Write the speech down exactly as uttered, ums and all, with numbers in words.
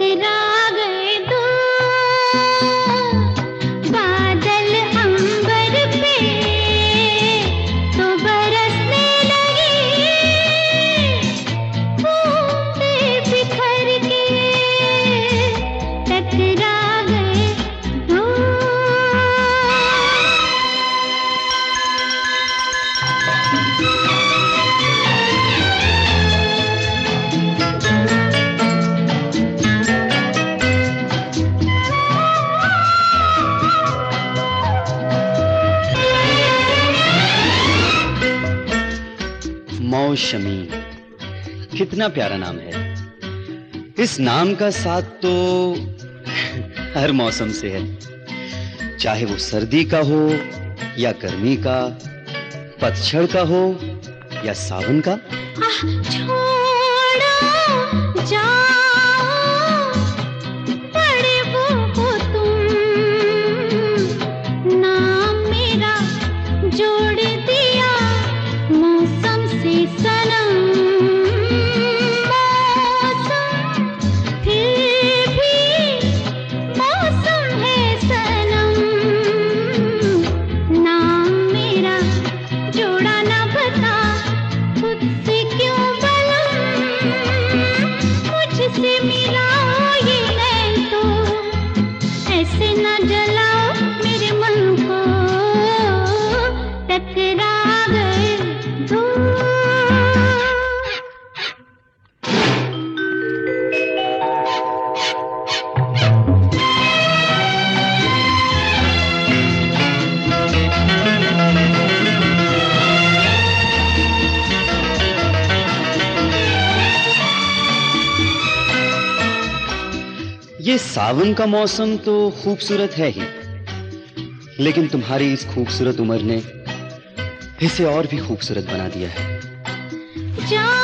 टकरा गए दो बादल अंबर पे तो बरसने लगी बूंदे बिखर के टकरा गए दो। मौसमी, कितना प्यारा नाम है। इस नाम का साथ तो हर मौसम से है, चाहे वो सर्दी का हो या गर्मी का, पतझड़ का हो या सावन का। आह, छोड़ो जाओ बड़े वो हो तुम, नाम मेरा जोड़ दिया मौसम से सनम। मौसम फिर भी मौसम है सनम, नाम मेरा जोड़ा ना बता खुद से क्यों बलम। मुझसे मिलाओ ये नैन तो ऐसे ना जलाओ मेरे मन को, टकरा गए दो। ये सावन का मौसम तो खूबसूरत है ही, लेकिन तुम्हारी इस खूबसूरत उम्र ने इसे और भी खूबसूरत बना दिया है। जा